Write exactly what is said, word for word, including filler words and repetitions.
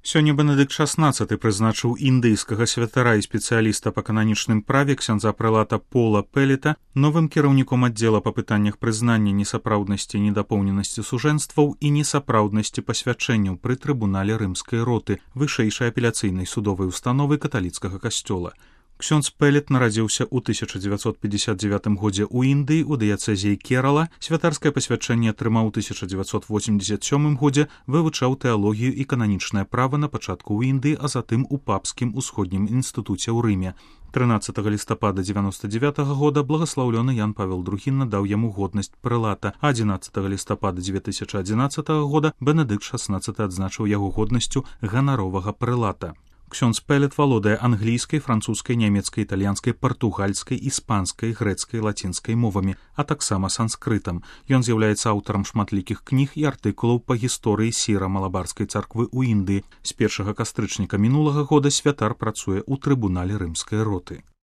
Сёння Бенедыкт шаснаццаты прызначыў індыйскага святара і спецыяліста па кананічным праве ксяндза прэлата Пола Пелета новым кіраўніком аддзела па пытаннях прызнання несапраўднасці і недапоўненасці сужэнстваў і несапраўднасці пасвячэнняў пры трыбунале рымскай роты, вышэйшай апеляцыйнай судовай установы каталіцкага касцёла. Ксёндз Пелет нарадзіўся ў тысяча дзевяцьсот пятьдесят девятым годзе ў Індыі у дыяцэзіі Керала, святарскае пасвячэнне атрымаў у тысяча дзевяцьсот восемьдесят сёмым годзе, вывучаў тэалогію і кананічнае права на пачатку ў Індыі, а затым у папскім усходнім інстытуце ў Рыме. трынаццатага лістапада дзевяносто девятага года благаслаўлёны Ян Павел другі надаў яму годнасць прэлата, а адзінаццатага лістапада две тысячи адзінаццатага года Бенедыкт шаснаццаты адзначыў яго годнасцю ганаровага прэлата. Ксёндз Пелет валодае англійскай, французскай, нямецкай, італьянскай, партугальскай, іспанскай, грэцкай, лацінскай мовамі, а таксама санскрытам. Ён з'яўляецца аўтарам шматлікіх кніг і артыкулаў па гісторыі сіра-малабарскай царквы ў Індыі. З першага кастрычніка мінулага года святар працуе ў трыбунале рымскай роты.